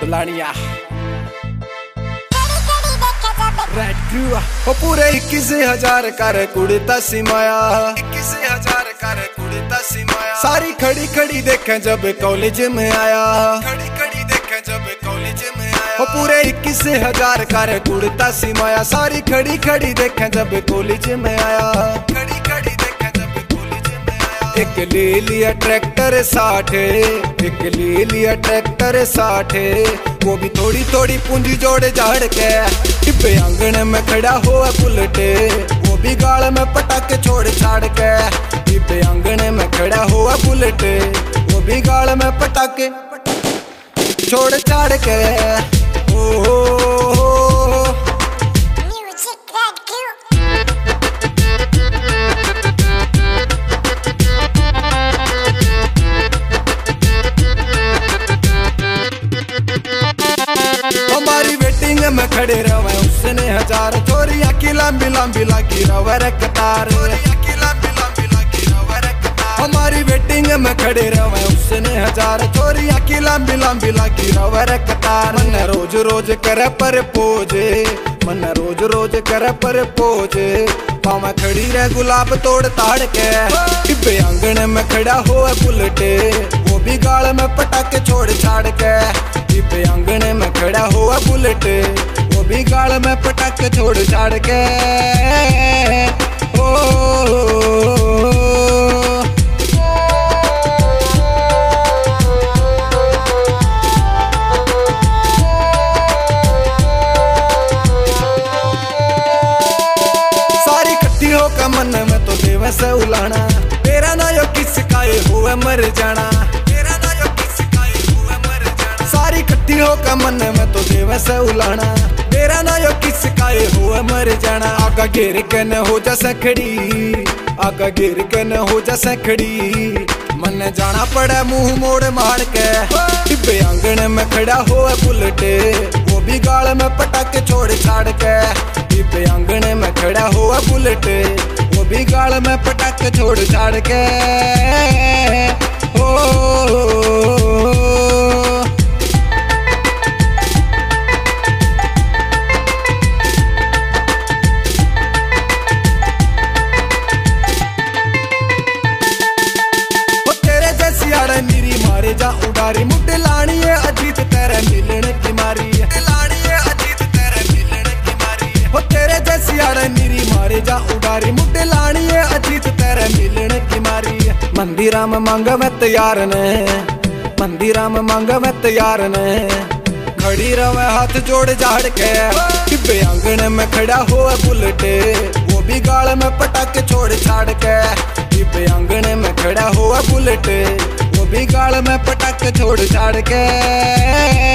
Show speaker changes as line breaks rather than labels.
बुलानिया red crew वो पूरे 21,000 कर कुड़ता सिमाया 21,000 कर कुड़ता सिमाया सारी खड़ी खड़ी देखें जब कॉलेज में आया खड़ी खड़ी देखें जब कॉलेज में आया वो पूरे 21,000 कर कुड़ता सिमाया सारी खड़ी खड़ी देखें जब कॉलेज में आया खड़ी खड़ी देखें जब कॉलेज में आया एक ले लिया ट्रैक्टर 60 एक ले लिया ट्रैक्टर 60 वो भी थोड़ी थोड़ी पूंजी जोड़े झाड़ के टिब्बे आंगन में खड़ा हुआ बुलेट वो भी गाल में पटाके छोड़ छाड़ के टिब्बे आंगन में खड़ा हुआ बुलेट वो भी गाल में पटाके छोड़ छाड़ के ओ हमारी वेटिंग में खड़े रहे उसने 1000 चोरियां की लंबी लंबी लगी रवे कतार हमारी वेटिंग में खड़े रहे उसने 1000 चोरियां की लंबी लंबी लगी रवे कतार मन रोज रोज करे पर पोजे मन रोज रोज करे पर पोजे पावा खड़ी रह गुलाब तोड़ ताड़ के टिब्बे आंगन में खड़ा हुआ बुलेट वो भी गाल में पटाके छोड़ छाड़ के टिब्बे आंगन में खड़ा हुआ बुलेट वो भी गाल में पटाके छोड़ छाड़ के सारी इकट्ठी होकर मन में तो देव से उलाना तेरा ना यो किसका ये हुआ मर जाना तेरा ना यो किसका ये हुआ मर जाना सारी इकट्ठी होकर मन में तो देव से उलाना तेरा ना यो किसका ये हुआ मर जाना आगा घेर के न हो जा सखड़ी आगा घेर के न हो जा सखड़ी मन जाना पड़ा मुंह मोड़ मार के टिब्बे आंगन में खड़ा हुआ बुलेट वो भी गाल में पटाके छोड़ छाड़ के टिब्बे आंगन में खड़ा हुआ बुलेट वो भी गाल में पटाके छोड़ छाड़ के मारे जा उडारी मुड्ढे लानी है अजीत तेरे मिलने की मारी है लानी है अजीत तेरे मिलने की मारी है हो तेरे जैसी यार नीरी मारे जा उडारी मुड्ढे लानी है अजीत तेरे मिलने की मारी है मंदिरा में मांग मैं तैयार ने मंदिरा में मांग मैं तैयार ने खड़ी रवे हाथ जोड़ झाड़ के टिब्बे आंगन में खड़ा हुआ बुलेट वो भी गाल में पटाके छोड़ छाड़ के टिब्बे आंगन में खड़ा हुआ बुलेट वो भी गाल में पटाके छोड़ छाड़ के